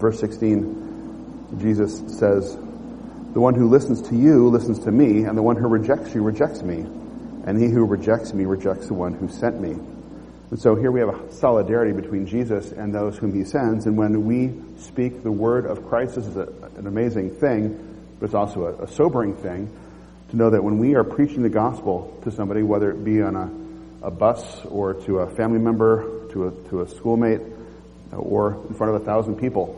Verse 16, Jesus says, "The one who listens to you listens to me, and the one who rejects you rejects me. And he who rejects me rejects the one who sent me." And so here we have a solidarity between Jesus and those whom he sends. And when we speak the word of Christ, this is an amazing thing, but it's also a sobering thing to know that when we are preaching the gospel to somebody, whether it be on a bus or to a family member, to a schoolmate, or in front of 1,000 people,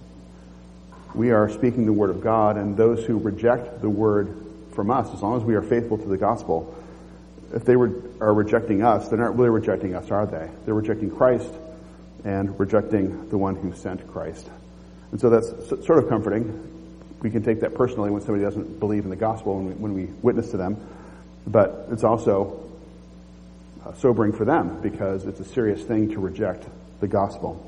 we are speaking the word of God, and those who reject the word from us, as long as we are faithful to the gospel, if they are rejecting us, they're not really rejecting us, are they? They're rejecting Christ and rejecting the one who sent Christ. And so that's sort of comforting. We can take that personally when somebody doesn't believe in the gospel when we witness to them. But it's also sobering for them because it's a serious thing to reject the gospel.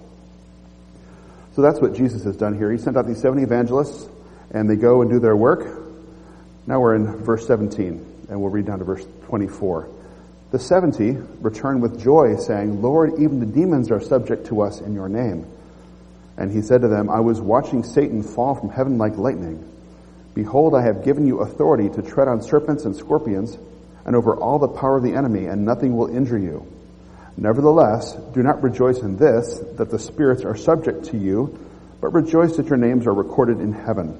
So that's what Jesus has done here. He sent out these 70 evangelists, and they go and do their work. Now we're in verse 17, and we'll read down to verse 24. "The 70 returned with joy, saying, 'Lord, even the demons are subject to us in your name.' And he said to them, 'I was watching Satan fall from heaven like lightning. Behold, I have given you authority to tread on serpents and scorpions, and over all the power of the enemy, and nothing will injure you. Nevertheless, do not rejoice in this, that the spirits are subject to you, but rejoice that your names are recorded in heaven.'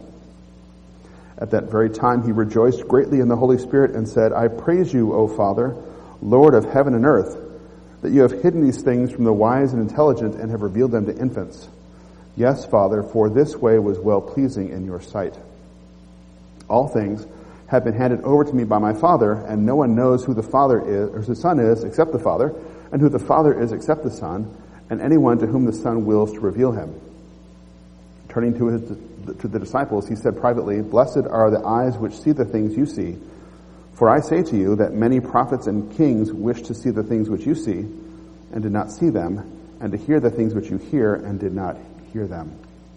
At that very time he rejoiced greatly in the Holy Spirit and said, 'I praise you, O Father, Lord of heaven and earth, that you have hidden these things from the wise and intelligent and have revealed them to infants. Yes, Father, for this way was well-pleasing in your sight. All things have been handed over to me by my Father, and no one knows who the Father is, or the Son is, except the Father, and who the Father is except the Son, and anyone to whom the Son wills to reveal him.' Turning to the disciples, he said privately, 'Blessed are the eyes which see the things you see. For I say to you that many prophets and kings wished to see the things which you see, and did not see them, and to hear the things which you hear, and did not hear them.'"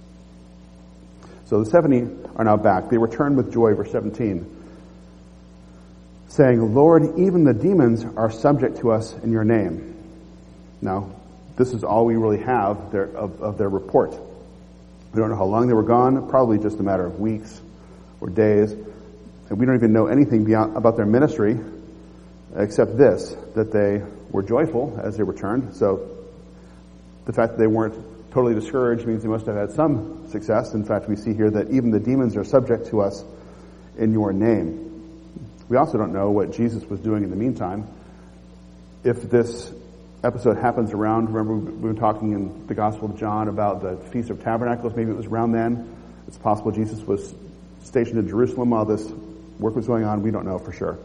So the 70 are now back. They return with joy, verse 17, saying, "Lord, even the demons are subject to us in your name." Now, this is all we really have of their report. We don't know how long they were gone, probably just a matter of weeks or days. And we don't even know anything about their ministry except this, that they were joyful as they returned. So the fact that they weren't totally discouraged means they must have had some success. In fact, we see here that even the demons are subject to us in your name. We also don't know what Jesus was doing in the meantime. If this episode happens around, remember we've been talking in the Gospel of John about the Feast of Tabernacles, maybe it was around then. It's possible Jesus was stationed in Jerusalem while this work was going on. We don't know for sure.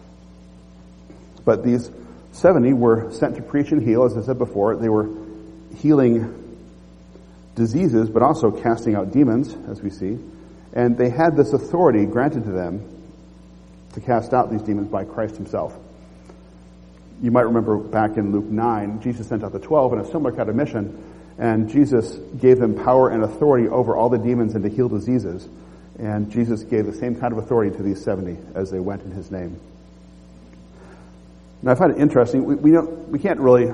But these 70 were sent to preach and heal. As I said before, they were healing diseases, but also casting out demons, as we see. And they had this authority granted to them to cast out these demons by Christ himself. You might remember back in Luke 9, Jesus sent out the 12 in a similar kind of mission, and Jesus gave them power and authority over all the demons and to heal diseases. And Jesus gave the same kind of authority to these 70 as they went in his name. Now I find it interesting, we can't really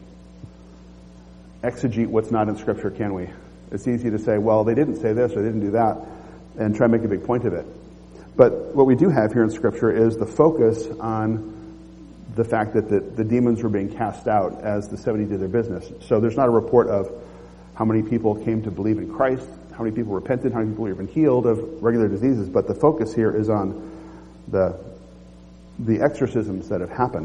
exegete what's not in Scripture, can we? It's easy to say, well, they didn't say this or they didn't do that, and try to make a big point of it. But what we do have here in Scripture is the focus on the fact that the demons were being cast out as the 70 did their business. So there's not a report of how many people came to believe in Christ, how many people repented, how many people were even healed of regular diseases, but the focus here is on the exorcisms that have happened.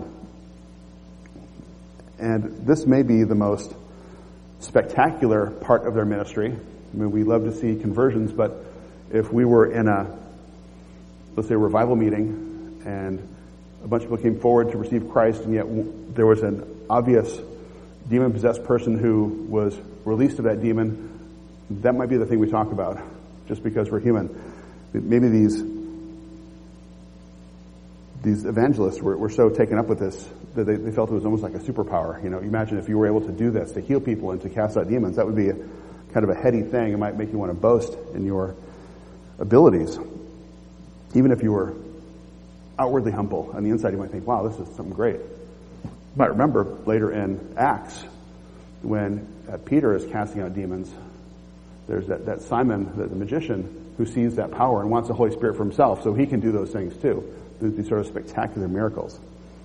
And this may be the most spectacular part of their ministry. I mean, we love to see conversions, but if we were in let's say a revival meeting, and a bunch of people came forward to receive Christ, and yet there was an obvious demon-possessed person who was released of that demon, that might be the thing we talk about, just because we're human. Maybe these evangelists were so taken up with this that they felt it was almost like a superpower. You know, imagine if you were able to do this, to heal people and to cast out demons. That would be kind of a heady thing. It might make you want to boast in your abilities. Even if you were outwardly humble, on the inside you might think, wow, this is something great. You might remember later in Acts when Peter is casting out demons, There's that Simon, the magician, who sees that power and wants the Holy Spirit for himself, so he can do those things too. These sort of spectacular miracles.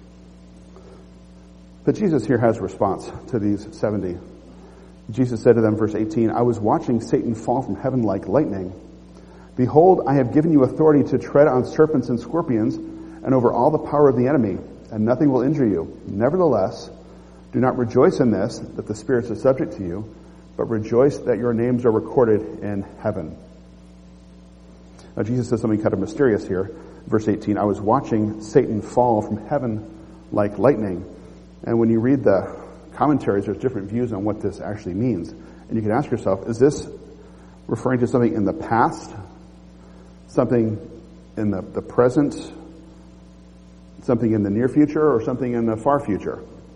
But Jesus here has a response to these 70. Jesus said to them, verse 18, I was watching Satan fall from heaven like lightning. Behold, I have given you authority to tread on serpents and scorpions and over all the power of the enemy, and nothing will injure you. Nevertheless, do not rejoice in this, that the spirits are subject to you, but rejoice that your names are recorded in heaven. Now, Jesus says something kind of mysterious here. Verse 18, I was watching Satan fall from heaven like lightning. And when you read the commentaries, there's different views on what this actually means. And you can ask yourself, is this referring to something in the past, something in the present, something in the near future, or something in the far future?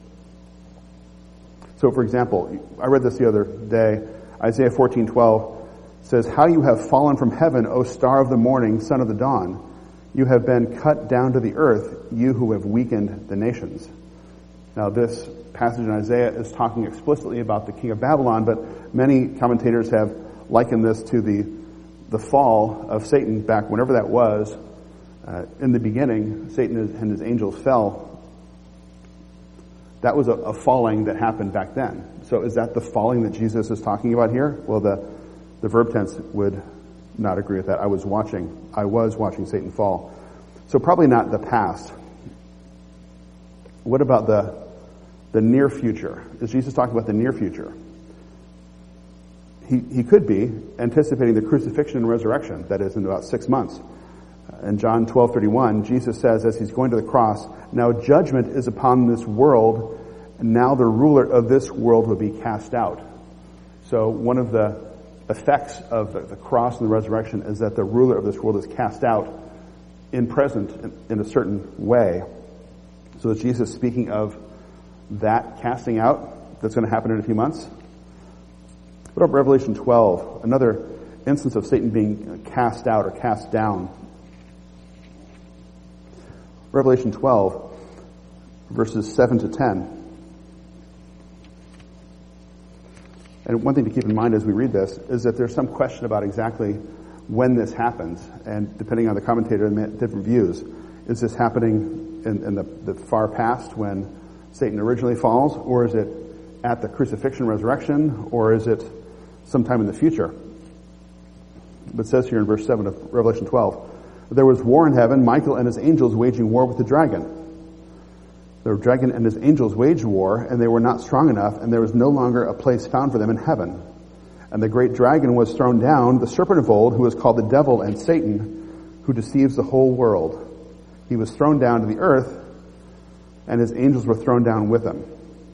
So, for example, I read this the other day. Isaiah 14:12 says, How you have fallen from heaven, O star of the morning, son of the dawn. You have been cut down to the earth, you who have weakened the nations. Now, this passage in Isaiah is talking explicitly about the king of Babylon, but many commentators have likened this to the fall of Satan back whenever that was. In the beginning, Satan and his angels fell. That was a falling that happened back then. So is that the falling that Jesus is talking about here? Well, the verb tense would not agree with that. I was watching Satan fall. So probably not the past. What about the near future? Is Jesus talking about the near future? He could be anticipating the crucifixion and resurrection, that is, in about 6 months. In John 12:31, Jesus says, as he's going to the cross, now judgment is upon this world, and now the ruler of this world will be cast out. So one of the effects of the cross and the resurrection is that the ruler of this world is cast out in present in a certain way. So is Jesus speaking of that casting out that's going to happen in a few months? What about Revelation 12? Another instance of Satan being cast out or cast down. Revelation 12, verses 7 to 10. And one thing to keep in mind as we read this is that there's some question about exactly when this happens. And depending on the commentator, different views. Is this happening in the far past when Satan originally falls? Or is it at the crucifixion resurrection? Or is it sometime in the future? But it says here in verse 7 of Revelation 12, there was war in heaven, Michael and his angels waging war with the dragon. The dragon and his angels waged war, and they were not strong enough, and there was no longer a place found for them in heaven. And the great dragon was thrown down, the serpent of old, who is called the devil and Satan, who deceives the whole world. He was thrown down to the earth, and his angels were thrown down with him.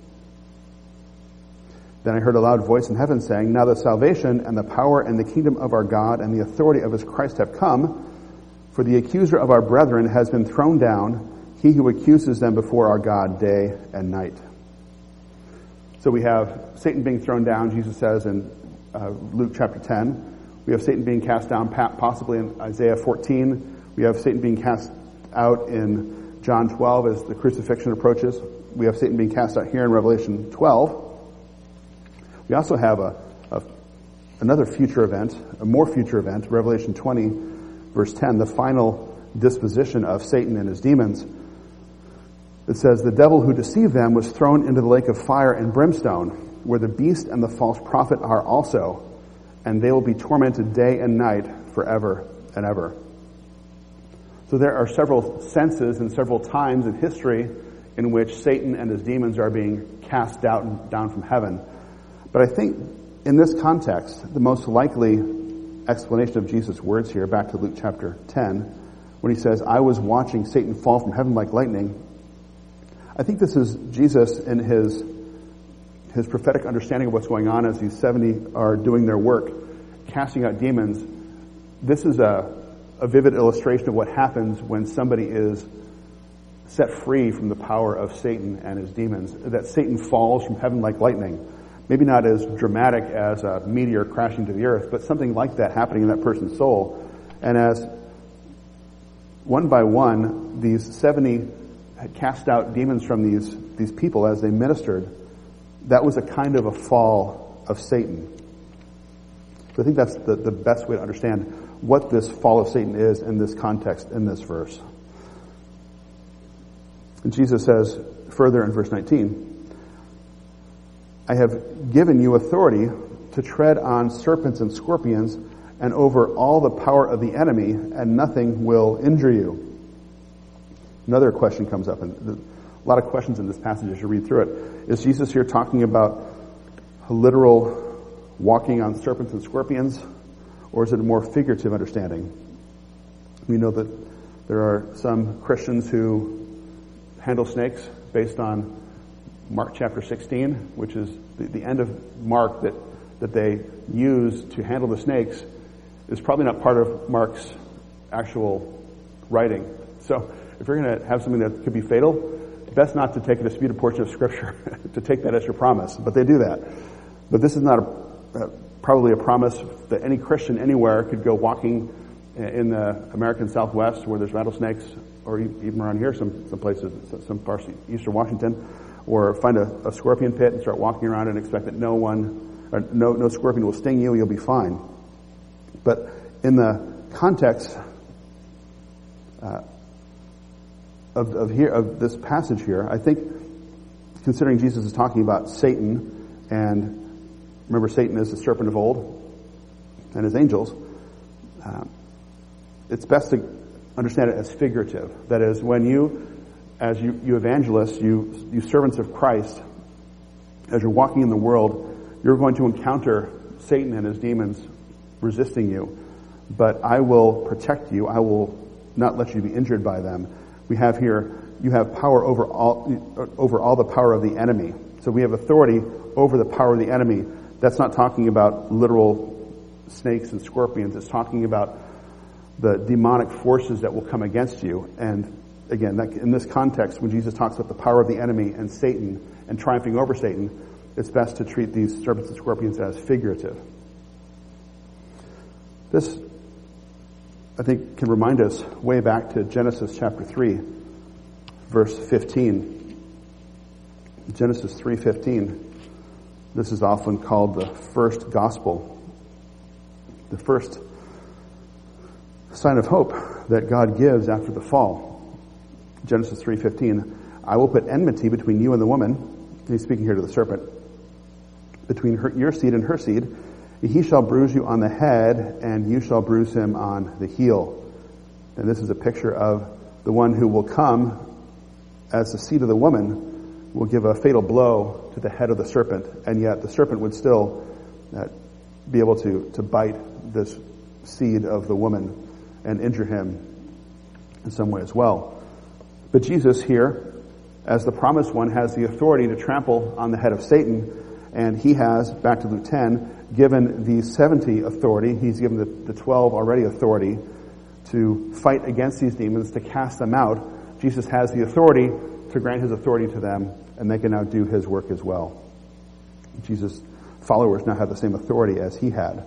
Then I heard a loud voice in heaven saying, now the salvation and the power and the kingdom of our God and the authority of his Christ have come, for the accuser of our brethren has been thrown down, he who accuses them before our God day and night. So we have Satan being thrown down, Jesus says in Luke chapter 10. We have Satan being cast down possibly in Isaiah 14. We have Satan being cast out in John 12 as the crucifixion approaches. We have Satan being cast out here in Revelation 12. We also have another future event, a more future event, Revelation 20, verse 10, the final disposition of Satan and his demons. It says, the devil who deceived them was thrown into the lake of fire and brimstone, where the beast and the false prophet are also, and they will be tormented day and night forever and ever. So there are several senses and several times in history in which Satan and his demons are being cast down from heaven. But I think in this context, the most likely explanation of Jesus' words here, back to Luke chapter 10, when he says, I was watching Satan fall from heaven like lightning, I think this is Jesus in his prophetic understanding of what's going on as these 70 are doing their work, casting out demons. This is a vivid illustration of what happens when somebody is set free from the power of Satan and his demons, that Satan falls from heaven like lightning. Maybe not as dramatic as a meteor crashing to the earth, but something like that happening in that person's soul. And as one by one, these 70 had cast out demons from these people as they ministered, that was a kind of a fall of Satan. So I think that's the best way to understand what this fall of Satan is in this context, in this verse. And Jesus says further in verse 19, I have given you authority to tread on serpents and scorpions and over all the power of the enemy, and nothing will injure you. Another question comes up, and a lot of questions in this passage as you read through it. Is Jesus here talking about a literal walking on serpents and scorpions, or is it a more figurative understanding? We know that there are some Christians who handle snakes based on Mark chapter 16, which is the end of Mark that they use to handle the snakes is probably not part of Mark's actual writing. So if you're going to have something that could be fatal, best not to take a disputed portion of Scripture to take that as your promise. But they do that. But this is not probably a promise that any Christian anywhere could go walking in the American Southwest where there's rattlesnakes, or even around here, some places, some parts of eastern Washington, or find a scorpion pit and start walking around and expect that no scorpion will sting you, you'll be fine. But in the context of this passage here, I think, considering Jesus is talking about Satan, and remember Satan is the serpent of old and his angels, it's best to understand it as figurative. That is, when you, as you evangelists, you servants of Christ, as you're walking in the world, you're going to encounter Satan and his demons resisting you. But I will protect you. I will not let you be injured by them. We have here, you have power over all the power of the enemy. So we have authority over the power of the enemy. That's not talking about literal snakes and scorpions. It's talking about the demonic forces that will come against you. And again, in this context, when Jesus talks about the power of the enemy and Satan and triumphing over Satan, it's best to treat these serpents and scorpions as figurative. This, I think, can remind us way back to Genesis chapter 3, verse 15. Genesis 3:15. This is often called the first gospel, the first sign of hope that God gives after the fall. Genesis 3:15. I will put enmity between you and the woman. He's speaking here to the serpent. Between your seed and her seed. He shall bruise you on the head, and you shall bruise him on the heel. And this is a picture of the one who will come as the seed of the woman will give a fatal blow to the head of the serpent, and yet the serpent would still be able to bite this seed of the woman and injure him in some way as well. But Jesus here, as the promised one, has the authority to trample on the head of Satan, and he has, back to Luke 10, given the 70 authority. He's given the 12 already authority to fight against these demons, to cast them out. Jesus has the authority to grant his authority to them, and they can now do his work as well. Jesus' followers now have the same authority as he had.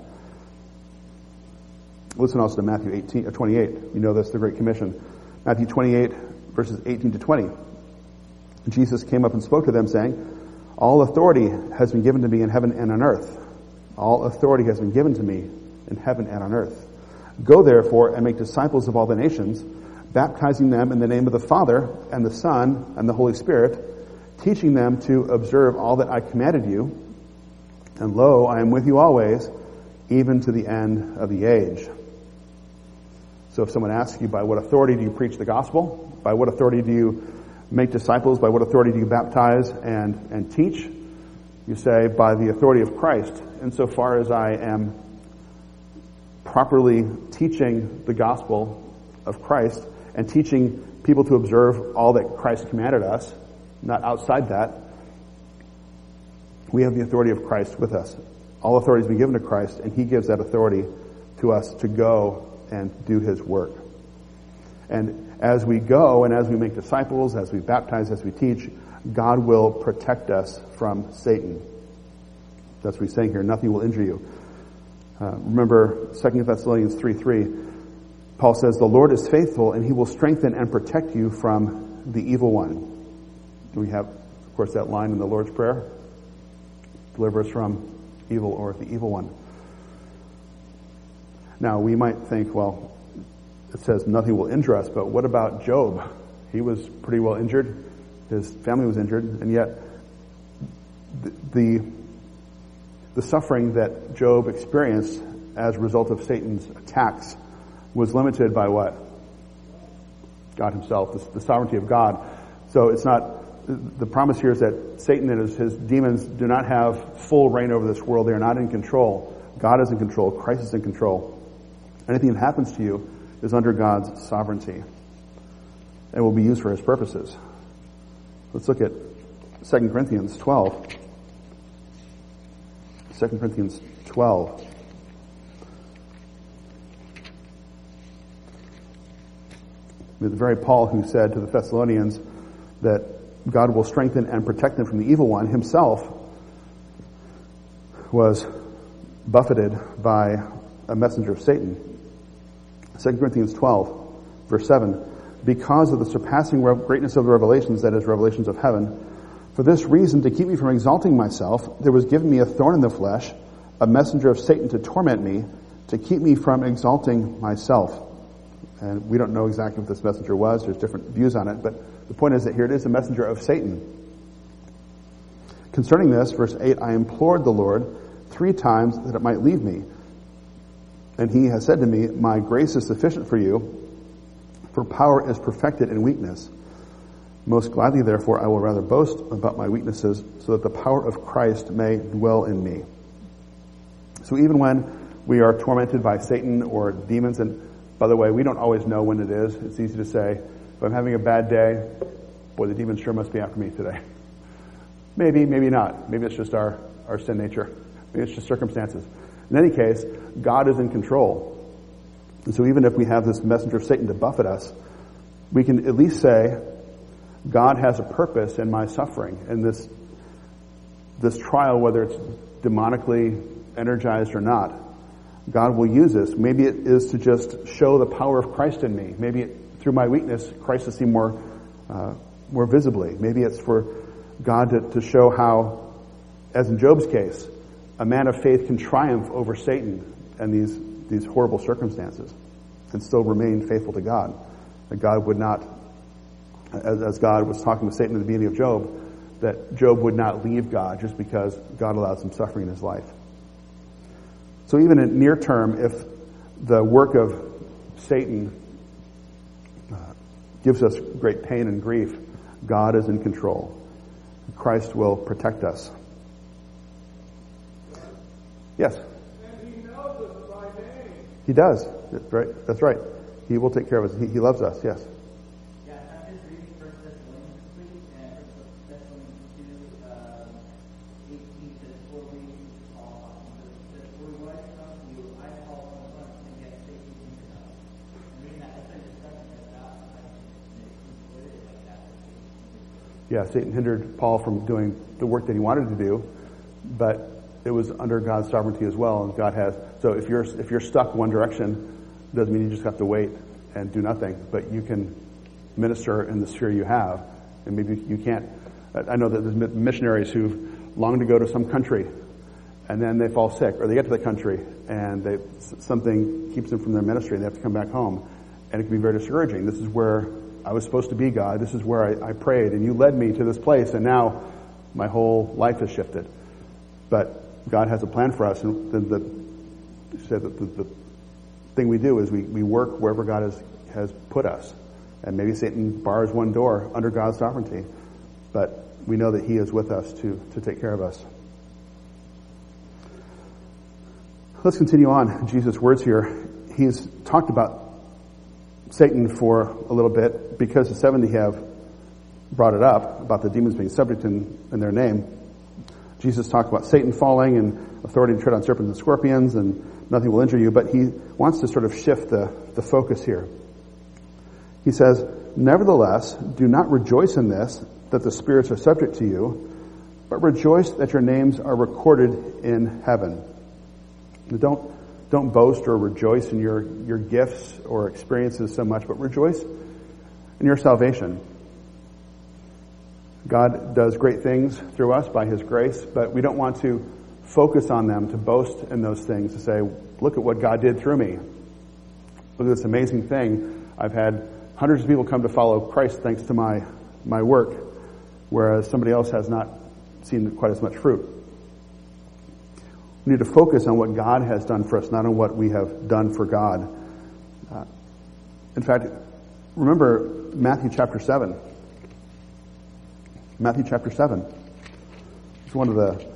Listen also to Matthew 28. You know this, the Great Commission. Matthew 28, verses 18 to 20. Jesus came up and spoke to them, saying, all authority has been given to me in heaven and on earth. All authority has been given to me in heaven and on earth. Go therefore and make disciples of all the nations, baptizing them in the name of the Father and the Son and the Holy Spirit, teaching them to observe all that I commanded you. And lo, I am with you always, even to the end of the age. So if someone asks you, by what authority do you preach the gospel? By what authority do you make disciples? By what authority do you baptize and teach? You say, by the authority of Christ. Insofar as I am properly teaching the gospel of Christ and teaching people to observe all that Christ commanded us, not outside that, we have the authority of Christ with us. All authority has been given to Christ, and he gives that authority to us to go and do his work. And as we go and as we make disciples, as we baptize, as we teach, God will protect us from Satan. That's what he's saying here. Nothing will injure you. Remember 2 Thessalonians 3:3. Paul says, the Lord is faithful, and he will strengthen and protect you from the evil one. We have, of course, that line in the Lord's Prayer. Deliver us from evil or the evil one. Now, we might think, well, it says nothing will injure us, but what about Job? He was pretty well injured. His family was injured, and yet the suffering that Job experienced as a result of Satan's attacks was limited by what? God himself, the sovereignty of God. So it's not, the promise here is that Satan and his demons do not have full reign over this world. They are not in control. God is in control. Christ is in control. Anything that happens to you is under God's sovereignty and will be used for his purposes. Let's look at 2 Corinthians 12. 2 Corinthians 12. The very Paul who said to the Thessalonians that God will strengthen and protect them from the evil one, himself was buffeted by a messenger of Satan. 2 Corinthians 12, verse 7, because of the surpassing greatness of the revelations, that is, revelations of heaven, for this reason, to keep me from exalting myself, there was given me a thorn in the flesh, a messenger of Satan to torment me, to keep me from exalting myself. And we don't know exactly what this messenger was. There's different views on it. But the point is that here it is, a messenger of Satan. Concerning this, verse 8, I implored the Lord 3 times that it might leave me. And he has said to me, my grace is sufficient for you, for power is perfected in weakness. Most gladly, therefore, I will rather boast about my weaknesses, so that the power of Christ may dwell in me. So even when we are tormented by Satan or demons, and by the way, we don't always know when it is. It's easy to say, if I'm having a bad day, boy, the demon sure must be after me today. Maybe, maybe not. Maybe it's just our sin nature. Maybe it's just circumstances. In any case, God is in control. And so even if we have this messenger of Satan to buffet us, we can at least say, God has a purpose in my suffering. And this trial, whether it's demonically energized or not, God will use this. Maybe it is to just show the power of Christ in me. Maybe through my weakness, Christ is seen more visibly. Maybe it's for God to show how, as in Job's case, a man of faith can triumph over Satan and these horrible circumstances and still remain faithful to God. That God would not, as God was talking with Satan at the beginning of Job, that Job would not leave God just because God allowed some suffering in his life. So even in near term, if the work of Satan gives us great pain and grief, God is in control. Christ will protect us. Yes? And he knows us by name. He does. That's right. That's right. He will take care of us. He loves us. Yes. Yeah, I'm just reading 1 Thessalonians this week, and 1 Thessalonians 2, 18 says, for we write unto you, I Paul from once, and yet Satan hindered us. And reading that, that's been discussing about what it is like that. Yeah, Satan hindered Paul from doing the work that he wanted to do, but it was under God's sovereignty as well. And God has, so if you're stuck one direction, doesn't mean you just have to wait and do nothing, but you can minister in the sphere you have. And maybe you can't. I know that there's missionaries who long to go to some country, and then they fall sick, or they get to the country and something keeps them from their ministry, and they have to come back home, and it can be very discouraging. This is where I was supposed to be, God. This is where I prayed, and you led me to this place, and now my whole life has shifted. But God has a plan for us, and the thing we do is we work wherever God has put us. And maybe Satan bars one door under God's sovereignty, but we know that he is with us to take care of us. Let's continue on Jesus' words here. He's talked about Satan for a little bit because the 70 have brought it up, about the demons being subject in their name. Jesus talked about Satan falling and authority to tread on serpents and scorpions, and nothing will injure you, but he wants to sort of shift the focus here. He says, nevertheless, do not rejoice in this, that the spirits are subject to you, but rejoice that your names are recorded in heaven. Don't boast or rejoice in your gifts or experiences so much, but rejoice in your salvation. God does great things through us by his grace, but we don't want to focus on them, to boast in those things, to say, Look at what God did through me. Look at this amazing thing. I've had hundreds of people come to follow Christ thanks to my work, whereas somebody else has not seen quite as much fruit. We need to focus on what God has done for us, not on what we have done for God. In fact, remember Matthew chapter 7. Matthew chapter 7. It's one of the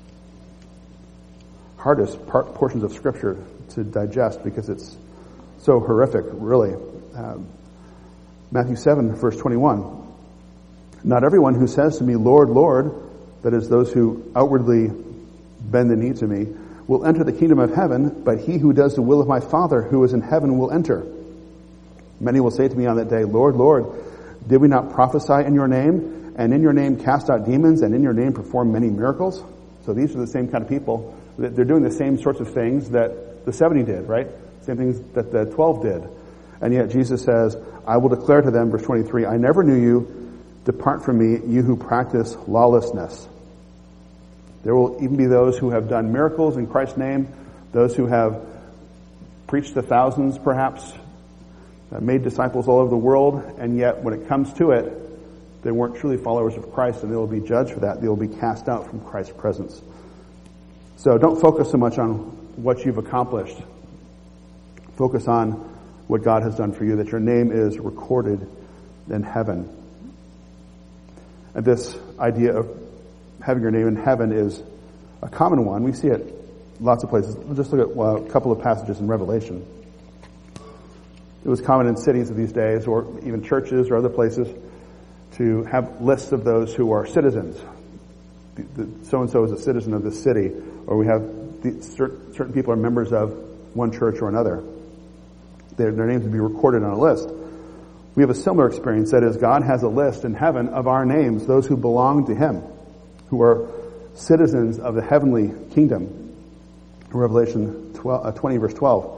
hardest portions of Scripture to digest because it's so horrific, really. Matthew 7, verse 21. Not everyone who says to me, Lord, Lord, that is, those who outwardly bend the knee to me, will enter the kingdom of heaven, but he who does the will of my Father who is in heaven will enter. Many will say to me on that day, Lord, Lord, did we not prophesy in your name, and in your name cast out demons, and in your name perform many miracles? So these are the same kind of people. They're doing the same sorts of things that the 70 did, right? Same things that the 12 did. And yet Jesus says, I will declare to them, verse 23, I never knew you. Depart from me, you who practice lawlessness. There will even be those who have done miracles in Christ's name, those who have preached to thousands, perhaps, made disciples all over the world, and yet when it comes to it, they weren't truly followers of Christ, and they will be judged for that. They will be cast out from Christ's presence. So don't focus so much on what you've accomplished. Focus on what God has done for you, that your name is recorded in heaven. And this idea of having your name in heaven is a common one. We see it lots of places. We'll just look at a couple of passages in Revelation. It was common in cities of these days, or even churches or other places, to have lists of those who are citizens. So-and-so is a citizen of this city, or we have certain people are members of one church or another. Their names would be recorded on a list. We have a similar experience. That is, God has a list in heaven of our names, those who belong to Him, who are citizens of the heavenly kingdom. Revelation 20, verse 12.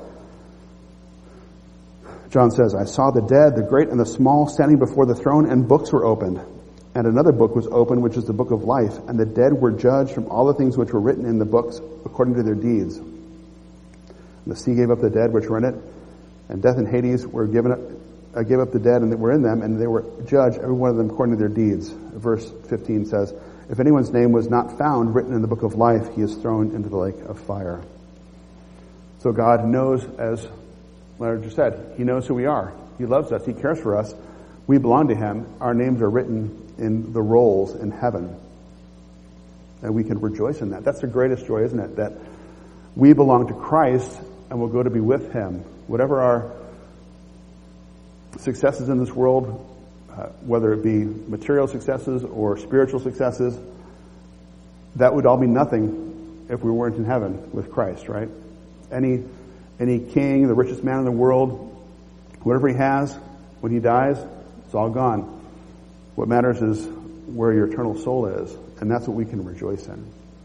John says, I saw the dead, the great and the small, standing before the throne, and books were opened. And another book was opened, which is the book of life. And the dead were judged from all the things which were written in the books according to their deeds. And the sea gave up the dead which were in it, and death and Hades were gave up the dead and that were in them, and they were judged, every one of them according to their deeds. Verse 15 says, if anyone's name was not found written in the book of life, he is thrown into the lake of fire. So God knows, as Leonard just said, He knows who we are. He loves us. He cares for us. We belong to Him. Our names are written in the rolls in heaven. And we can rejoice in that. That's the greatest joy, isn't it? That we belong to Christ and will go to be with Him. Whatever our successes in this world, whether it be material successes or spiritual successes, that would all be nothing if we weren't in heaven with Christ, right? Any king, the richest man in the world, whatever he has, when he dies, it's all gone. What matters is where your eternal soul is, and that's what we can rejoice in.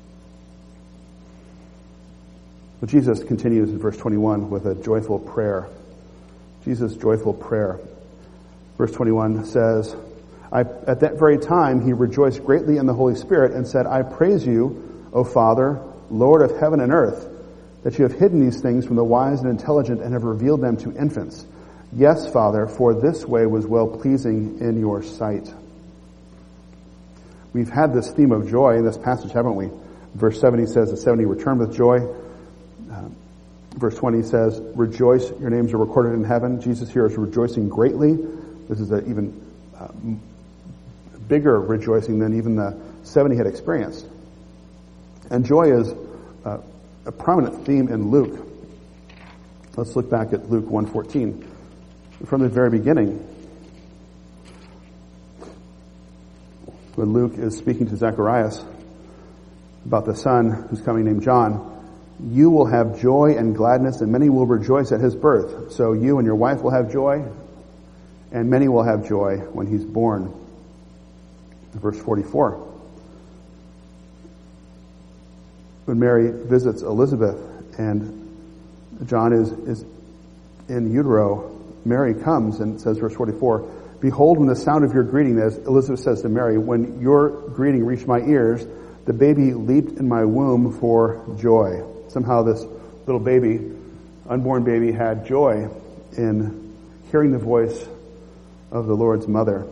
But Jesus continues in verse 21 with a joyful prayer. Jesus' joyful prayer. Verse 21 says, at that very time he rejoiced greatly in the Holy Spirit and said, I praise you, O Father, Lord of heaven and earth, that you have hidden these things from the wise and intelligent and have revealed them to infants. Yes, Father, for this way was well-pleasing in your sight. We've had this theme of joy in this passage, haven't we? Verse 70 says, the 70 returned with joy. Verse 20 says, rejoice, your names are recorded in heaven. Jesus here is rejoicing greatly. This is an even bigger rejoicing than even the 70 had experienced. And joy is a prominent theme in Luke. Let's look back at Luke 1:14. From the very beginning, when Luke is speaking to Zacharias about the son who's coming named John, you will have joy and gladness, and many will rejoice at his birth. So you and your wife will have joy, and many will have joy when he's born. Verse 44. When Mary visits Elizabeth and John is in utero, Mary comes and says, verse 44, behold, when the sound of your greeting, as Elizabeth says to Mary, when your greeting reached my ears, the baby leaped in my womb for joy. Somehow this little baby unborn baby had joy in hearing the voice of the Lord's mother.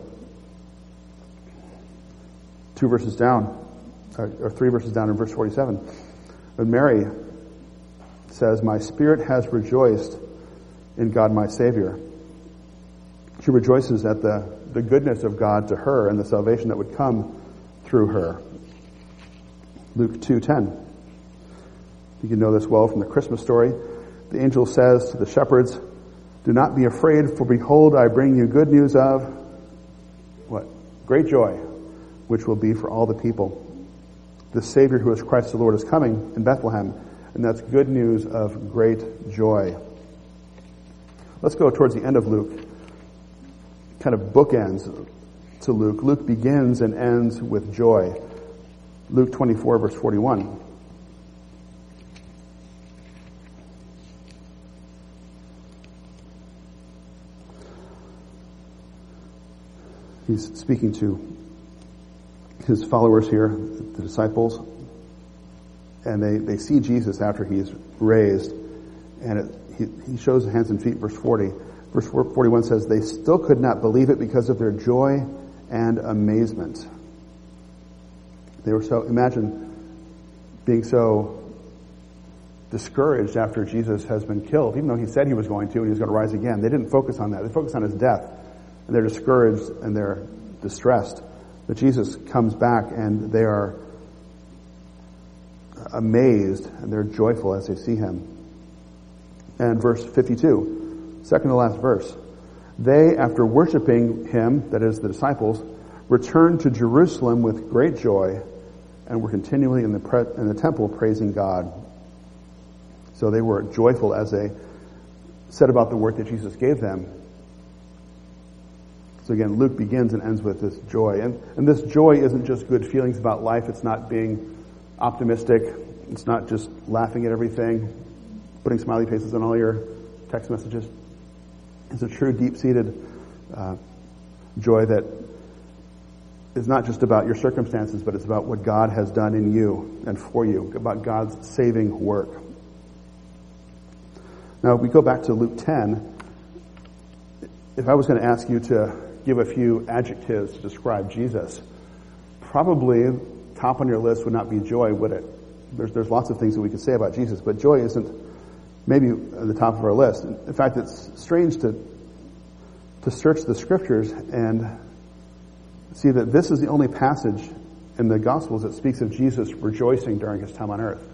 2 verses down, or 3 verses down in verse 47. But Mary says, "My spirit has rejoiced in God my Savior." She rejoices at the goodness of God to her and the salvation that would come through her. Luke 2:10. You can know this well from the Christmas story. The angel says to the shepherds, "Do not be afraid, for behold, I bring you good news of," what? Great joy, which will be for all the people. The Savior, who is Christ the Lord, is coming in Bethlehem, and that's good news of great joy. Let's go towards the end of Luke. Kind of bookends to Luke. Luke begins and ends with joy. Luke 24, verse 41. He's speaking to his followers here, the disciples, and they see Jesus after he's raised, and he shows the hands and feet, verse 40. Verse 41 says, "They still could not believe it because of their joy and amazement." They were imagine being so discouraged after Jesus has been killed, even though he said he was going to and he was going to rise again. They didn't focus on that. They focused on his death, and they're discouraged and they're distressed. But Jesus comes back and they are amazed and they're joyful as they see him. And verse 52. Second to last verse. "They, after worshiping him," that is the disciples, "returned to Jerusalem with great joy and were continually in the temple praising God." So they were joyful as they said about the work that Jesus gave them. So again, Luke begins and ends with this joy. And this joy isn't just good feelings about life. It's not being optimistic. It's not just laughing at everything, putting smiley faces on all your text messages. It's a true, deep-seated joy that is not just about your circumstances, but it's about what God has done in you and for you, about God's saving work. Now, if we go back to Luke 10, if I was going to ask you to give a few adjectives to describe Jesus, probably top on your list would not be joy, would it? There's lots of things that we could say about Jesus, but joy isn't maybe at the top of our list. In fact, it's strange to search the scriptures and see that this is the only passage in the Gospels that speaks of Jesus rejoicing during his time on earth.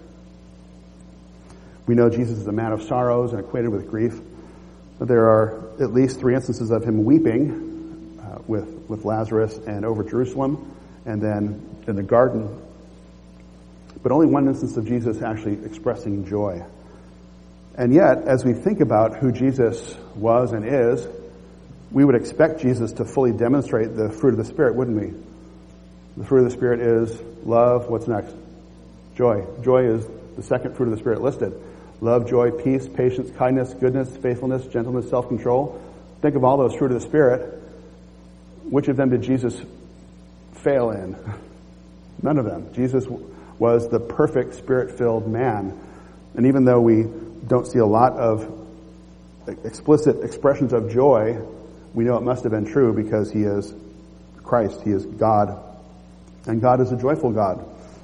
We know Jesus is a man of sorrows and acquainted with grief. There are at least 3 instances of him weeping with Lazarus and over Jerusalem, and then in the garden. But only 1 instance of Jesus actually expressing joy. And yet, as we think about who Jesus was and is, we would expect Jesus to fully demonstrate the fruit of the Spirit, wouldn't we? The fruit of the Spirit is love. What's next? Joy. Joy is the second fruit of the Spirit listed. Love, joy, peace, patience, kindness, goodness, faithfulness, gentleness, self-control. Think of all those fruit of the Spirit. Which of them did Jesus fail in? None of them. Jesus was the perfect Spirit-filled man. And even though we don't see a lot of explicit expressions of joy, we know it must have been true because he is Christ. He is God. And God is a joyful God.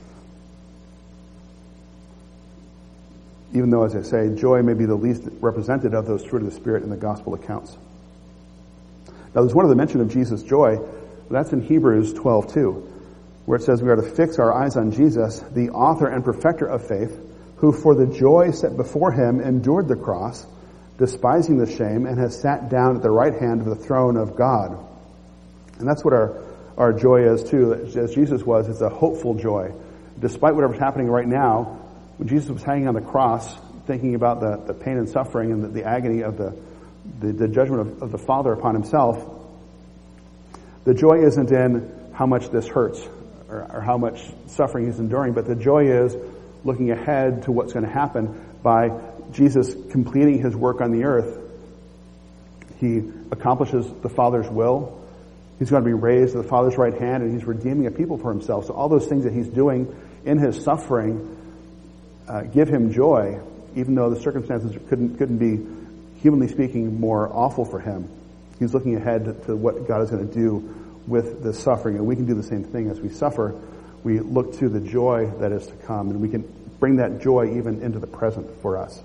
Even though, as I say, joy may be the least represented of those fruit of the Spirit in the gospel accounts. Now, there's one other mention of Jesus' joy. That's in Hebrews 12:2, where it says we are to fix our eyes on Jesus, the author and perfecter of faith, who for the joy set before him endured the cross, despising the shame, and has sat down at the right hand of the throne of God. And that's what our joy is too, as Jesus was. It's a hopeful joy. Despite whatever's happening right now, when Jesus was hanging on the cross, thinking about the pain and suffering and the agony of the judgment of the Father upon himself, the joy isn't in how much this hurts or how much suffering he's enduring, but the joy is looking ahead to what's going to happen by Jesus completing his work on the earth. He accomplishes the Father's will. He's going to be raised to the Father's right hand, and he's redeeming a people for himself. So all those things that he's doing in his suffering give him joy. even though the circumstances couldn't be, humanly speaking, more awful for him. He's looking ahead to what God is going to do with this suffering, and we can do the same thing. As we suffer, we look to the joy that is to come, and we can bring that joy even into the present for us.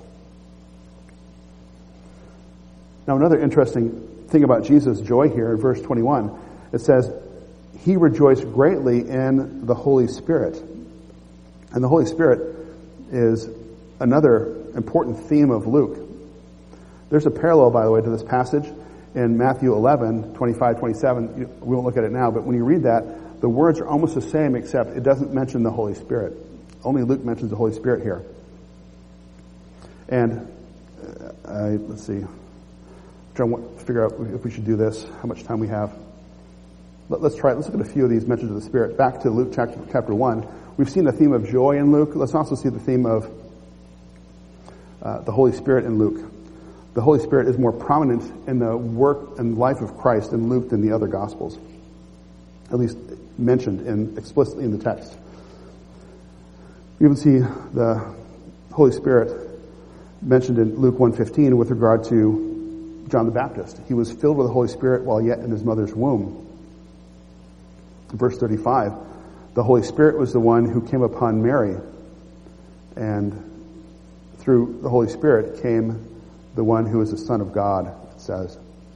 Now, another interesting thing about Jesus' joy here in verse 21, it says, he rejoiced greatly in the Holy Spirit. And the Holy Spirit is another important theme of Luke. There's a parallel, by the way, to this passage in Matthew 11, 25, 27. We won't look at it now, but when you read that, the words are almost the same, except it doesn't mention the Holy Spirit. Only Luke mentions the Holy Spirit here. And let's see. I'm trying to figure out if we should do this, how much time we have. Let's try it. Let's look at a few of these mentions of the Spirit. Back to Luke chapter 1. We've seen the theme of joy in Luke. Let's also see the theme of the Holy Spirit in Luke. The Holy Spirit is more prominent in the work and life of Christ in Luke than the other Gospels, at least mentioned explicitly in the text. We even see the Holy Spirit mentioned in Luke 1:15 with regard to John the Baptist. He was filled with the Holy Spirit while yet in his mother's womb. Verse 35, the Holy Spirit was the one who came upon Mary, and through the Holy Spirit came the one who is the Son of God, it says.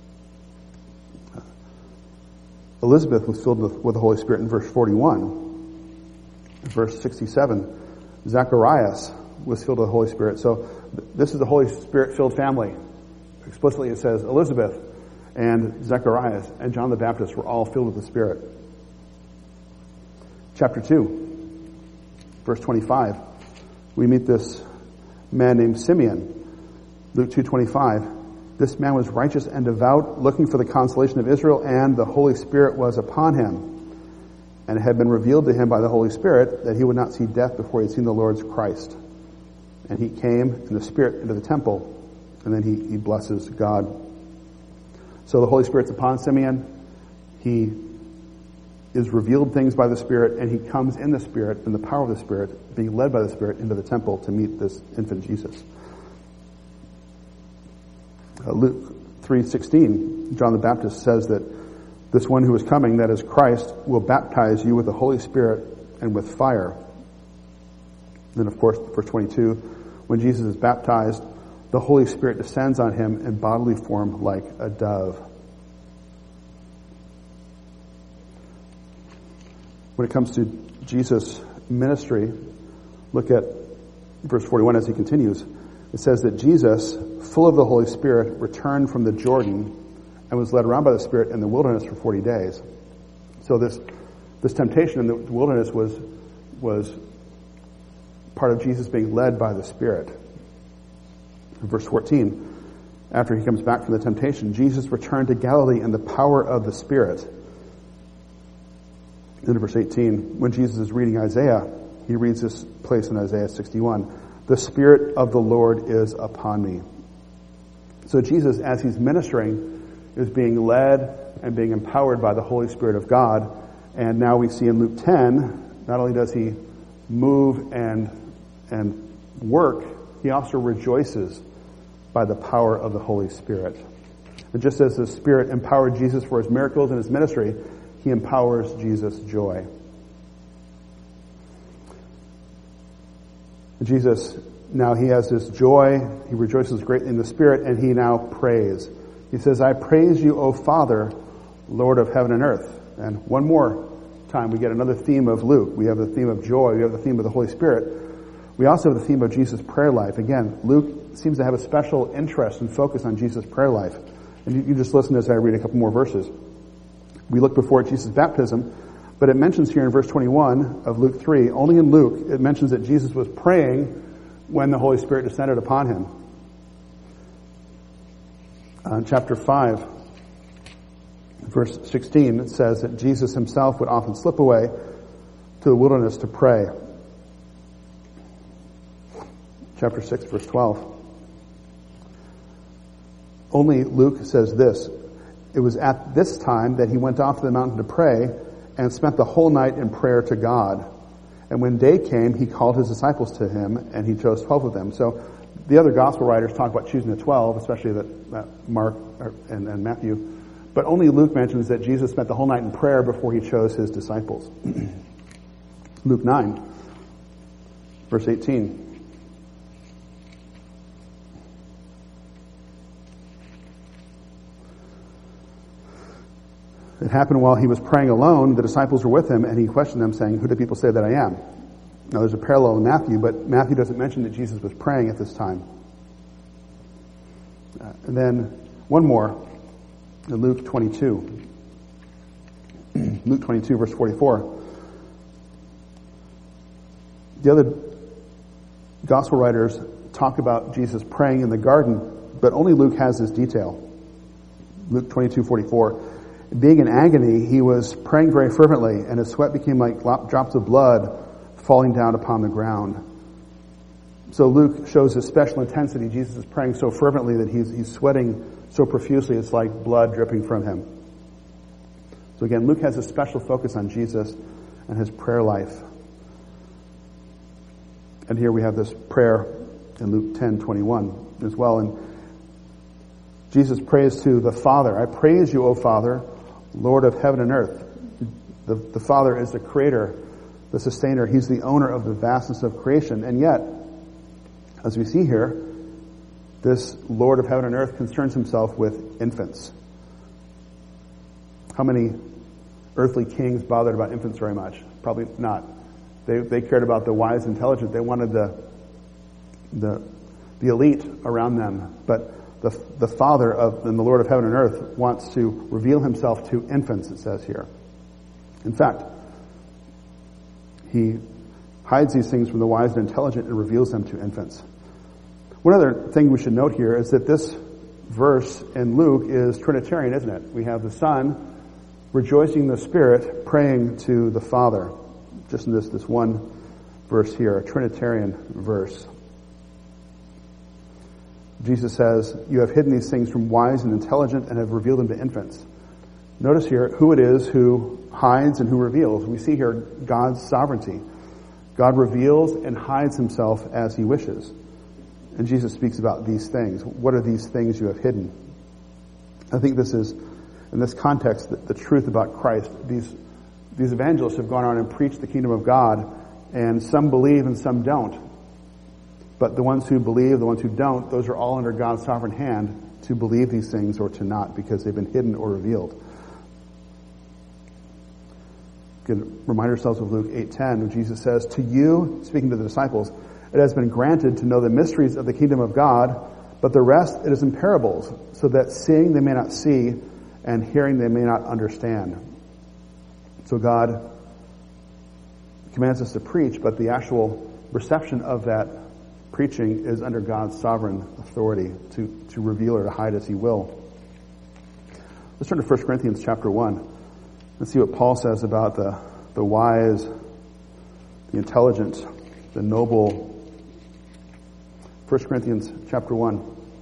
Elizabeth was filled with the Holy Spirit in verse 41. In verse 67, Zacharias was filled with the Holy Spirit. So this is the Holy Spirit-filled family. Explicitly it says Elizabeth and Zacharias and John the Baptist were all filled with the Spirit. Chapter 2, verse 25, we meet this man named Simeon. Luke 2:25, this man was righteous and devout, looking for the consolation of Israel, and the Holy Spirit was upon him. And it had been revealed to him by the Holy Spirit that he would not see death before he had seen the Lord's Christ. And he came in the Spirit into the temple, and then he blesses God. So the Holy Spirit's upon Simeon. He is revealed things by the Spirit, and he comes in the Spirit, in the power of the Spirit, being led by the Spirit into the temple to meet this infant Jesus. Luke 3:16, John the Baptist says that this one who is coming, that is Christ, will baptize you with the Holy Spirit and with fire. Then, of course, verse 22, when Jesus is baptized, the Holy Spirit descends on him in bodily form like a dove. When it comes to Jesus' ministry, look at verse 41 as he continues. It says that Jesus, full of the Holy Spirit, returned from the Jordan and was led around by the Spirit in the wilderness for 40 days. So this temptation in the wilderness was part of Jesus being led by the Spirit. In verse 14, after he comes back from the temptation, Jesus returned to Galilee in the power of the Spirit. In verse 18, when Jesus is reading Isaiah, he reads this place in Isaiah 61, the Spirit of the Lord is upon me. So Jesus, as he's ministering, is being led and being empowered by the Holy Spirit of God. And now we see in Luke 10, not only does he move and work, he also rejoices by the power of the Holy Spirit. And just as the Spirit empowered Jesus for his miracles and his ministry, he empowers Jesus' joy. Jesus, now he has this joy, he rejoices greatly in the Spirit, and he now prays. He says, I praise you, O Father, Lord of heaven and earth. And one more time we get another theme of Luke. We have the theme of joy, we have the theme of the Holy Spirit. We also have the theme of Jesus' prayer life. Again, Luke seems to have a special interest and focus on Jesus' prayer life. And you just listen as I read a couple more verses. We look before at Jesus' baptism, but it mentions here in verse 21 of Luke 3, only in Luke, it mentions that Jesus was praying when the Holy Spirit descended upon him. Chapter 5, verse 16, it says that Jesus himself would often slip away to the wilderness to pray. Chapter 6, verse 12. Only Luke says this, it was at this time that he went off to the mountain to pray and spent the whole night in prayer to God. And when day came, he called his disciples to him, and he chose 12 of them. So The other gospel writers talk about choosing the 12, especially that Mark and Matthew. But only Luke mentions that Jesus spent the whole night in prayer before he chose his disciples. Luke 9, verse 18. It happened while he was praying alone. The disciples were with him, and he questioned them, saying, "Who do people say that I am?" Now, there's a parallel in Matthew, but Matthew doesn't mention that Jesus was praying at this time. And then one more in Luke 22. Luke 22, verse 44. The other gospel writers talk about Jesus praying in the garden, but only Luke has this detail. Luke 22:44. Being in agony, he was praying very fervently, and his sweat became like drops of blood falling down upon the ground. So Luke shows this special intensity. Jesus is praying so fervently that he's sweating so profusely, it's like blood dripping from him. So again, Luke has a special focus on Jesus and his prayer life. And here we have this prayer in Luke 10:21 as well. And Jesus prays to the Father. "I praise you, O Father, Lord of heaven and earth." The Father is the creator, the sustainer. He's the owner of the vastness of creation. And yet, as we see here, this Lord of heaven and earth concerns himself with infants. How many earthly kings bothered about infants very much? Probably not. They cared about the wise, intelligent. They wanted the elite around them. But the Father and the Lord of heaven and earth wants to reveal himself to infants, it says here. In fact, he hides these things from the wise and intelligent and reveals them to infants. One other thing we should note here is that this verse in Luke is Trinitarian, isn't it? We have the Son rejoicing in the Spirit, praying to the Father. Just in this one verse here, a Trinitarian verse. Jesus says, "You have hidden these things from wise and intelligent and have revealed them to infants." Notice here who it is who hides and who reveals. We see here God's sovereignty. God reveals and hides himself as he wishes. And Jesus speaks about these things. What are these things you have hidden? I think this is, in this context, the truth about Christ. These evangelists have gone on and preached the kingdom of God, and some believe and some don't. But the ones who believe, the ones who don't, those are all under God's sovereign hand to believe these things or to not, because they've been hidden or revealed. We can remind ourselves of Luke 8:10, when Jesus says, "To you," speaking to the disciples, "it has been granted to know the mysteries of the kingdom of God, but the rest it is in parables, so that seeing they may not see, and hearing they may not understand." So God commands us to preach, but the actual reception of that preaching is under God's sovereign authority to reveal or to hide as he will. Let's turn to 1 Corinthians chapter 1 and see what Paul says about the wise, the intelligent, the noble. 1 Corinthians chapter 1.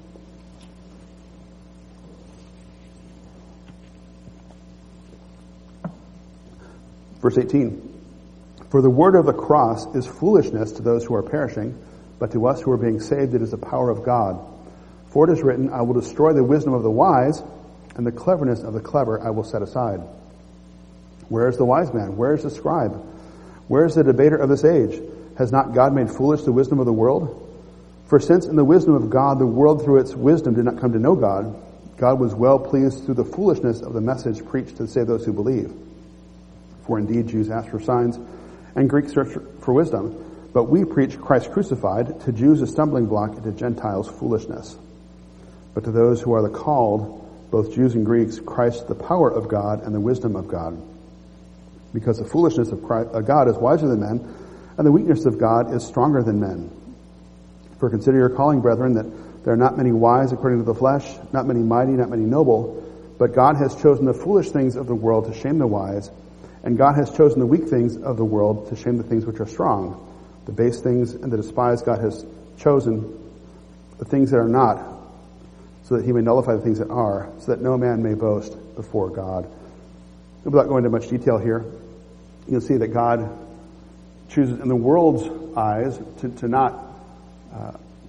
Verse 18. "For the word of the cross is foolishness to those who are perishing, but to us who are being saved it is the power of God. For it is written, I will destroy the wisdom of the wise, and the cleverness of the clever I will set aside. Where is the wise man? Where is the scribe? Where is the debater of this age? Has not God made foolish the wisdom of the world? For since in the wisdom of God the world through its wisdom did not come to know God, God was well pleased through the foolishness of the message preached to save those who believe. For indeed Jews ask for signs, and Greeks search for wisdom. But we preach Christ crucified, to Jews a stumbling block, and to Gentiles foolishness. But to those who are the called, both Jews and Greeks, Christ the power of God and the wisdom of God. Because the foolishness of God is wiser than men, and the weakness of God is stronger than men. For consider your calling, brethren, that there are not many wise according to the flesh, not many mighty, not many noble, but God has chosen the foolish things of the world to shame the wise, and God has chosen the weak things of the world to shame the things which are strong. The base things and the despised God has chosen, the things that are not, so that he may nullify the things that are, so that no man may boast before God. Without going into much detail here, you'll see that God chooses in the world's eyes to not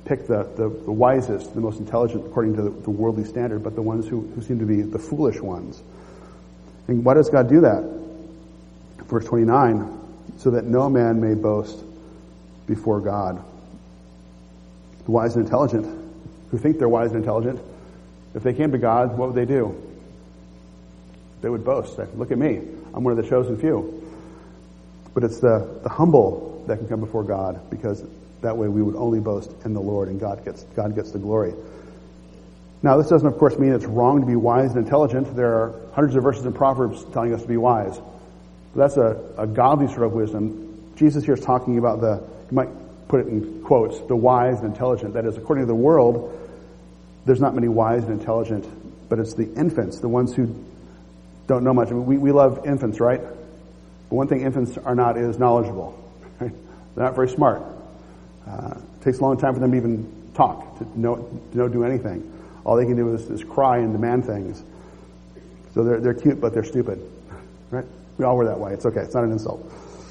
pick the wisest, the most intelligent according to the worldly standard, but the ones who seem to be the foolish ones. And why does God do that? Verse 29, so that no man may boast before God. The wise and intelligent, who think they're wise and intelligent, if they came to God, what would they do? They would boast. Say, look at me. I'm one of the chosen few. But it's the humble that can come before God, because that way we would only boast in the Lord, and God gets the glory. Now, this doesn't, of course, mean it's wrong to be wise and intelligent. There are hundreds of verses in Proverbs telling us to be wise. But that's a godly sort of wisdom. Jesus here is talking about you might put it in quotes, the wise and intelligent. That is, according to the world, there's not many wise and intelligent, but it's the infants, the ones who don't know much. I mean, we love infants, right? But one thing infants are not is knowledgeable. Right? They're not very smart. It takes a long time for them to even talk, to do anything. All they can do is cry and demand things. So they're cute, but they're stupid. Right? We all were that way. It's okay. It's not an insult.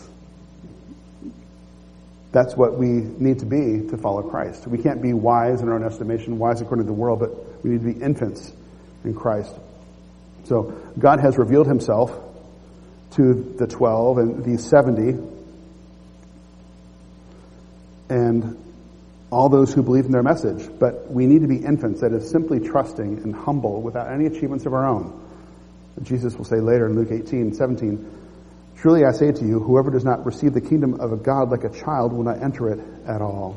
That's what we need to be to follow Christ. We can't be wise in our own estimation, wise according to the world, but we need to be infants in Christ. So God has revealed himself to the 12 and these 70 and all those who believe in their message. But we need to be infants, that is simply trusting and humble without any achievements of our own. Jesus will say later in Luke 18:17, truly I say to you, whoever does not receive the kingdom of a God like a child will not enter it at all.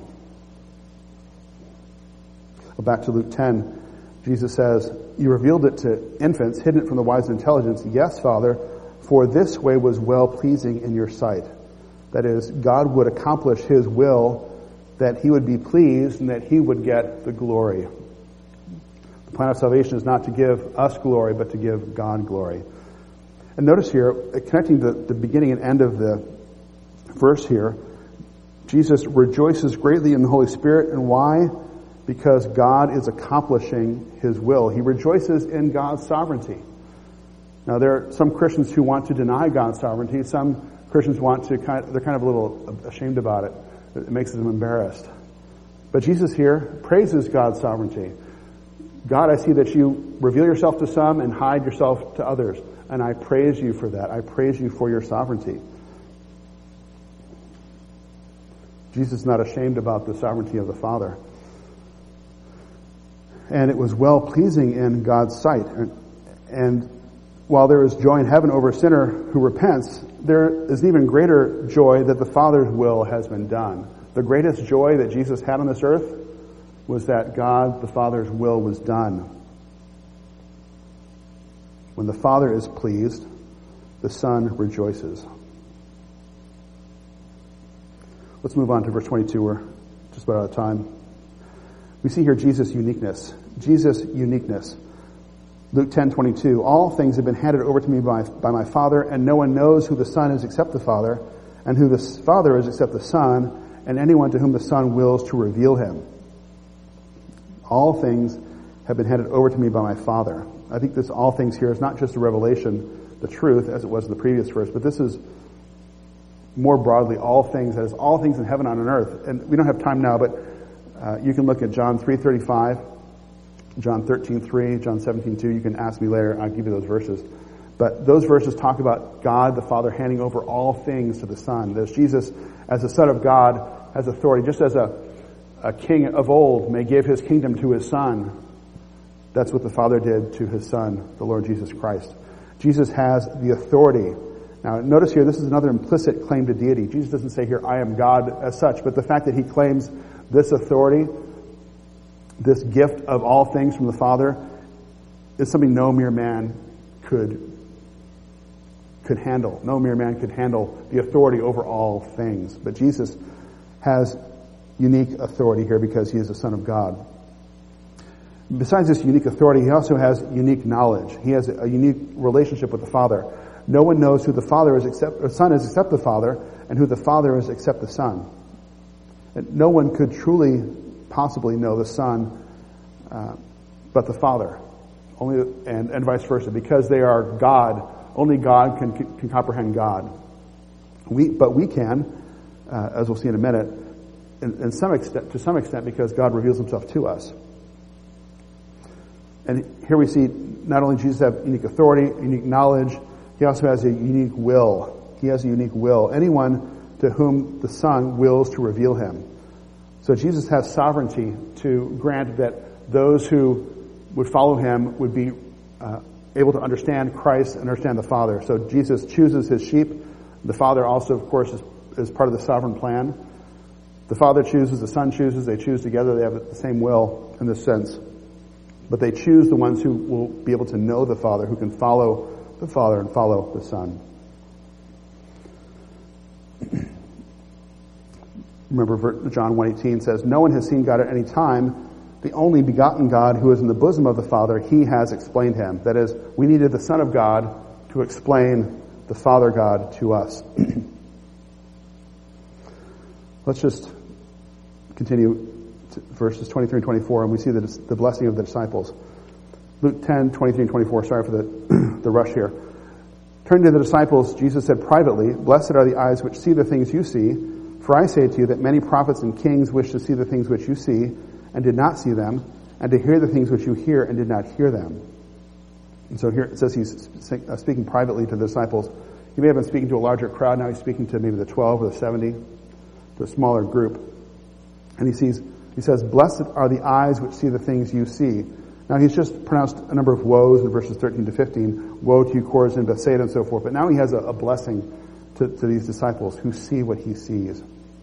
Well, back to Luke 10, Jesus says, you revealed it to infants, hidden it from the wise and intelligent. Yes, Father, for this way was well-pleasing in your sight. That is, God would accomplish his will, that he would be pleased and that he would get the glory. The plan of salvation is not to give us glory, but to give God glory. And notice here, connecting the beginning and end of the verse here, Jesus rejoices greatly in the Holy Spirit. And why? Because God is accomplishing his will. He rejoices in God's sovereignty. Now, there are some Christians who want to deny God's sovereignty. Some Christians they're kind of a little ashamed about it. It makes them embarrassed. But Jesus here praises God's sovereignty. God, I see that you reveal yourself to some and hide yourself to others. And I praise you for that. I praise you for your sovereignty. Jesus is not ashamed about the sovereignty of the Father. And it was well-pleasing in God's sight. And while there is joy in heaven over a sinner who repents, there is an even greater joy that the Father's will has been done. The greatest joy that Jesus had on this earth was that God, the Father's will, was done. When the Father is pleased, the Son rejoices. Let's move on to verse 22. We're just about out of time. We see here Jesus' uniqueness. Jesus' uniqueness. Luke 10:22. All things have been handed over to me by my Father, and no one knows who the Son is except the Father, and who the Father is except the Son, and anyone to whom the Son wills to reveal him. All things have been handed over to me by my Father. I think this all things here is not just a revelation, the truth, as it was in the previous verse, but this is more broadly all things, that is all things in heaven and on earth. And we don't have time now, but you can look at John 3:35, John 13:3, John 17:2. You can ask me later, I'll give you those verses. But those verses talk about God the Father handing over all things to the Son. There's Jesus, as the Son of God, has authority, just as a king of old may give his kingdom to his Son. That's what the Father did to his Son, the Lord Jesus Christ. Jesus has the authority. Now, notice here, this is another implicit claim to deity. Jesus doesn't say here, I am God as such, but the fact that he claims this authority, this gift of all things from the Father, is something no mere man could handle. No mere man could handle the authority over all things. But Jesus has unique authority here because he is the Son of God. Besides this unique authority, he also has unique knowledge. He has a unique relationship with the Father. No one knows who the Son is except the Father, and who the Father is except the Son. And no one could truly, possibly know the Son, but the Father. And vice versa, because they are God. Only God can comprehend God. But we can, as we'll see in a minute. to some extent because God reveals himself to us. And here we see not only Jesus have unique authority, unique knowledge, he also has a unique will. He has a unique will. Anyone to whom the Son wills to reveal him. So Jesus has sovereignty to grant that those who would follow him would be able to understand Christ and understand the Father. So Jesus chooses his sheep. The Father also, of course, is part of the sovereign plan. The Father chooses, the Son chooses, they choose together. They have the same will in this sense. But they choose the ones who will be able to know the Father, who can follow the Father and follow the Son. Remember, John 1:18 says, "No one has seen God at any time. The only begotten God who is in the bosom of the Father, he has explained him." That is, we needed the Son of God to explain the Father God to us. Let's just continue to verses 23 and 24, and we see the blessing of the disciples. Luke 10:23 and 24. Sorry for the rush here. Turning to the disciples, Jesus said privately, "Blessed are the eyes which see the things you see. For I say to you that many prophets and kings wished to see the things which you see, and did not see them, and to hear the things which you hear, and did not hear them." And so here it says he's speaking privately to the disciples. He may have been speaking to a larger crowd. Now he's speaking to maybe the 12 or the 70, to a smaller group. And he says, "Blessed are the eyes which see the things you see." Now he's just pronounced a number of woes in verses 13 to 15. Woe to you, Chorazin, Bethsaida, and so forth. But now he has a blessing to these disciples who see what he sees.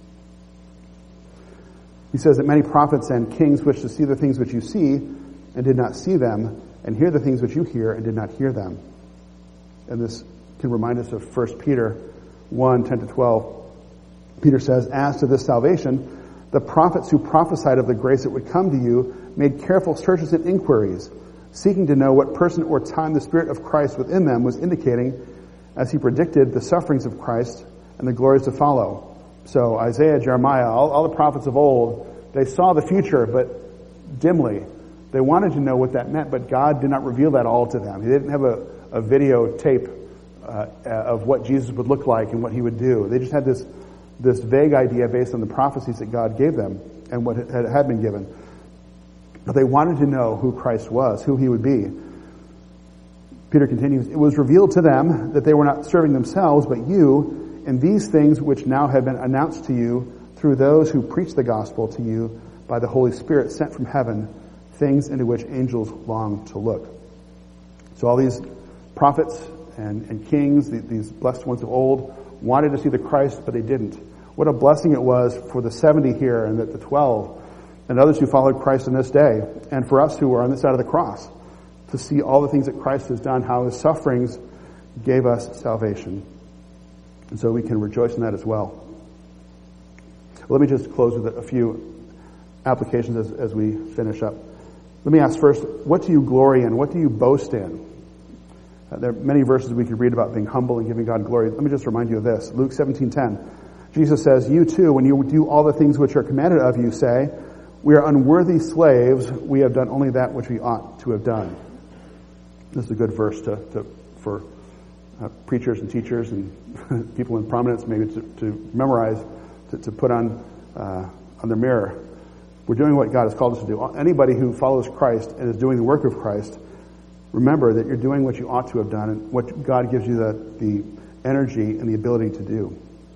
He says that many prophets and kings wish to see the things which you see and did not see them, and hear the things which you hear and did not hear them. And this can remind us of 1 Peter 1:10 to 12. Peter says, "As to this salvation, the prophets who prophesied of the grace that would come to you made careful searches and inquiries, seeking to know what person or time the Spirit of Christ within them was indicating as he predicted the sufferings of Christ and the glories to follow." So Isaiah, Jeremiah, all the prophets of old, they saw the future, but dimly. They wanted to know what that meant, but God did not reveal that all to them. He didn't have a videotape of what Jesus would look like and what he would do. They just had this vague idea based on the prophecies that God gave them and what had been given. But they wanted to know who Christ was, who he would be. Peter continues, "It was revealed to them that they were not serving themselves, but you, and these things which now have been announced to you through those who preach the gospel to you by the Holy Spirit sent from heaven, things into which angels long to look." So all these prophets and kings, these blessed ones of old, wanted to see the Christ, but they didn't. What a blessing it was for the 70 here and the 12 and others who followed Christ in this day, and for us who are on this side of the cross, to see all the things that Christ has done, how his sufferings gave us salvation. And so we can rejoice in that as well. Let me just close with a few applications as we finish up. Let me ask first, what do you glory in? What do you boast in? There are many verses we could read about being humble and giving God glory. Let me just remind you of this. Luke 17:10. Jesus says, "You too, when you do all the things which are commanded of you, say, 'We are unworthy slaves. We have done only that which we ought to have done.'" This is a good verse for preachers and teachers and people in prominence maybe to memorize, to put on their mirror. We're doing what God has called us to do. Anybody who follows Christ and is doing the work of Christ, remember that you're doing what you ought to have done and what God gives you the energy and the ability to do.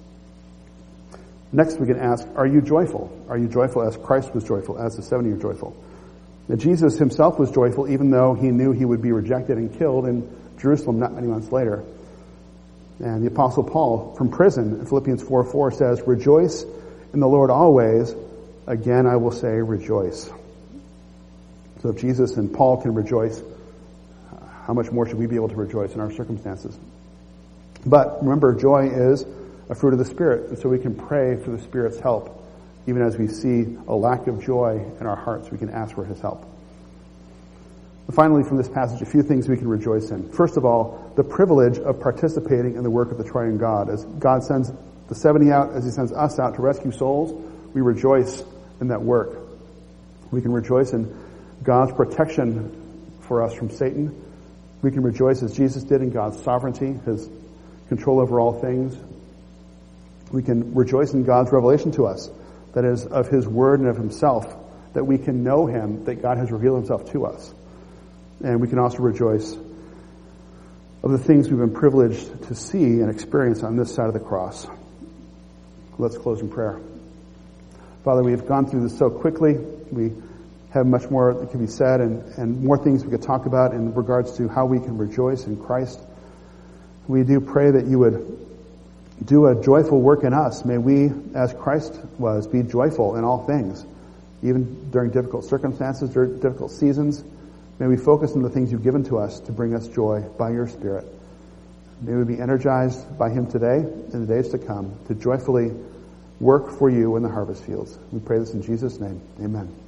Next we can ask, are you joyful? Are you joyful as Christ was joyful, as the 70 are joyful? Now, Jesus himself was joyful even though he knew he would be rejected and killed in Jerusalem not many months later. And the Apostle Paul from prison in Philippians 4:4 says, "Rejoice in the Lord always. Again, I will say rejoice." So if Jesus and Paul can rejoice, how much more should we be able to rejoice in our circumstances? But remember, joy is a fruit of the Spirit, and so we can pray for the Spirit's help. Even as we see a lack of joy in our hearts, we can ask for his help. And finally, from this passage, a few things we can rejoice in. First of all, the privilege of participating in the work of the triune God. As God sends the 70 out, as he sends us out to rescue souls, we rejoice in that work. We can rejoice in God's protection for us from Satan. We can rejoice as Jesus did in God's sovereignty, his control over all things. We can rejoice in God's revelation to us, that is of his word and of himself, that we can know him, that God has revealed himself to us. And we can also rejoice of the things we've been privileged to see and experience on this side of the cross. Let's close in prayer. Father, we have gone through this so quickly. We have much more that can be said and more things we could talk about in regards to how we can rejoice in Christ. We do pray that you would do a joyful work in us. May we, as Christ was, be joyful in all things, even during difficult circumstances, during difficult seasons. May we focus on the things you've given to us to bring us joy by your Spirit. May we be energized by him today and the days to come to joyfully work for you in the harvest fields. We pray this in Jesus' name. Amen.